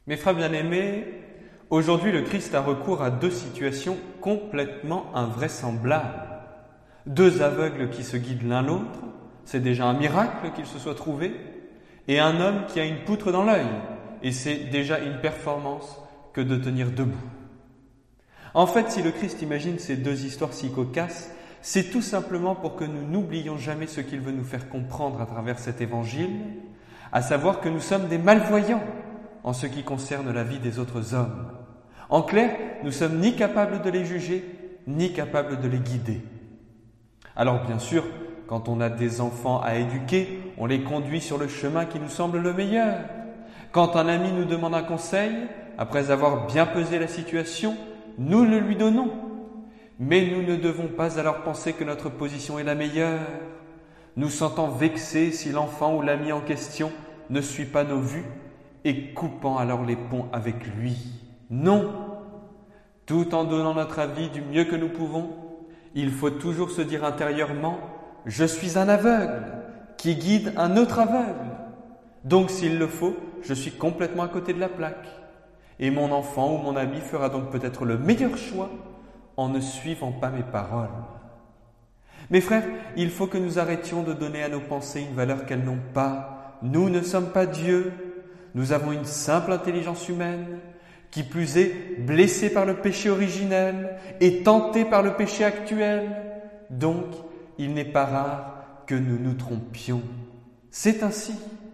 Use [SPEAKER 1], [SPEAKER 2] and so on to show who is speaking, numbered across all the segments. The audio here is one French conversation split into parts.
[SPEAKER 1] Mes frères bien-aimés, aujourd'hui le Christ a recours à deux situations complètement invraisemblables. Deux aveugles qui se guident l'un l'autre, c'est déjà un miracle qu'ils se soient trouvés, et un homme qui a une poutre dans l'œil, et c'est déjà une performance que de tenir debout. En fait, si le Christ imagine ces deux histoires si cocasses, c'est tout simplement pour que nous n'oublions jamais ce qu'il veut nous faire comprendre à travers cet évangile, à savoir que nous sommes des malvoyants en ce qui concerne la vie des autres hommes. En clair, nous sommes ni capables de les juger, ni capables de les guider. Alors bien sûr, quand on a des enfants à éduquer, on les conduit sur le chemin qui nous semble le meilleur. Quand un ami nous demande un conseil, après avoir bien pesé la situation, nous le lui donnons. Mais nous ne devons pas alors penser que notre position est la meilleure, nous sentant vexés si l'enfant ou l'ami en question ne suit pas nos vues et coupant alors les ponts avec lui. Non! Tout en donnant notre avis du mieux que nous pouvons, il faut toujours se dire intérieurement « Je suis un aveugle qui guide un autre aveugle. Donc s'il le faut, je suis complètement à côté de la plaque. Et mon enfant ou mon ami fera donc peut-être le meilleur choix en ne suivant pas mes paroles. » Mes frères, il faut que nous arrêtions de donner à nos pensées une valeur qu'elles n'ont pas. Nous ne sommes pas Dieu. Nous avons une simple intelligence humaine, qui plus est blessée par le péché originel et tentée par le péché actuel. Donc, il n'est pas rare que nous nous trompions. C'est ainsi.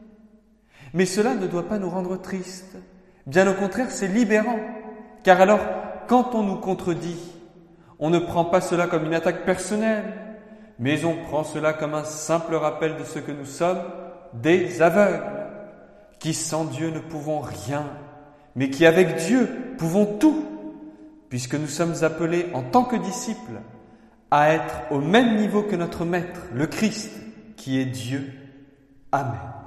[SPEAKER 1] Mais cela ne doit pas nous rendre tristes. Bien au contraire, c'est libérant. Car alors, quand on nous contredit, on ne prend pas cela comme une attaque personnelle, mais on prend cela comme un simple rappel de ce que nous sommes, des aveugles, qui sans Dieu ne pouvons rien, mais qui avec Dieu pouvons tout, puisque nous sommes appelés en tant que disciples à être au même niveau que notre Maître, le Christ, qui est Dieu. Amen.